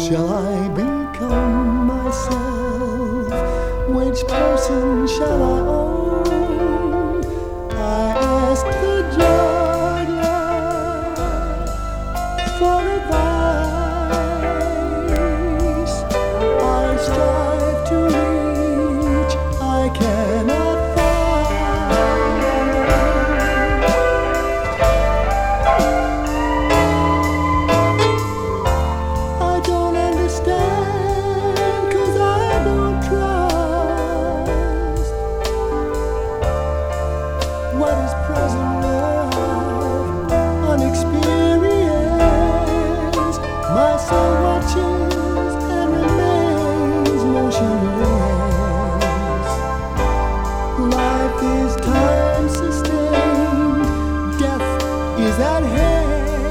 shall I become myself? Which person shall I own? I ask the juggler for advice. I strive to reach, I cannot find. I don't understand, 'cause I don't trust what is present love, unexperienced. My soul watches and remains motionless. Life is time sustained, death is at hand.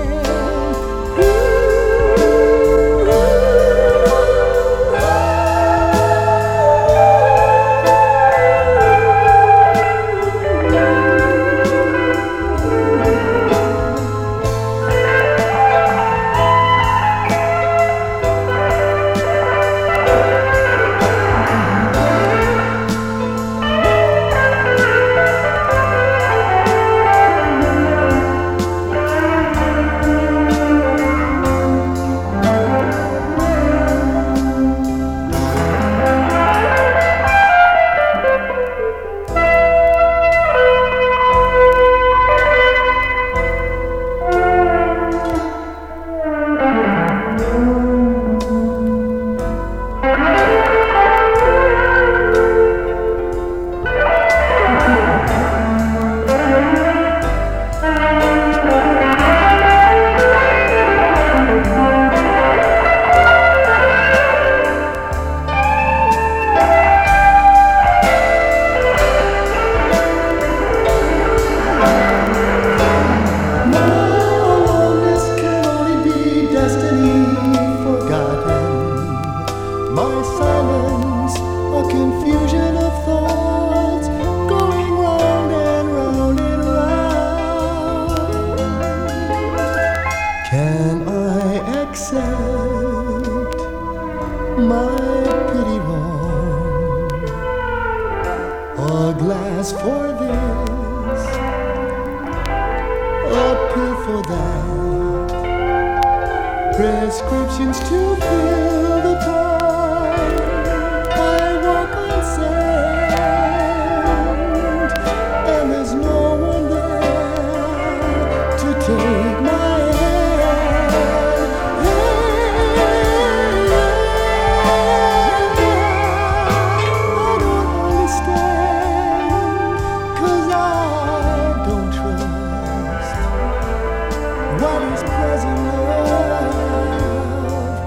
My silence, a confusion of thoughts, going round and round and round. Can I accept my pity wrong? A glass for this, a pill for that, prescriptions to fill the time. Take my hand. I don't understand, 'cause I don't trust what is present love,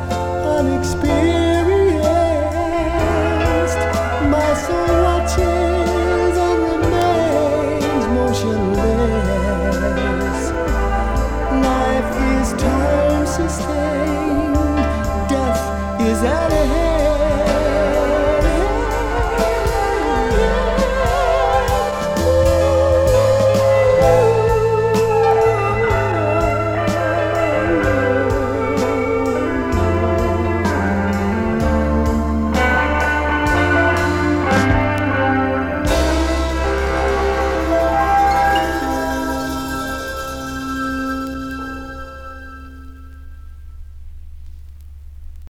unexperienced. My soul watches and remains motionless. Life is time sustained, death is at hand.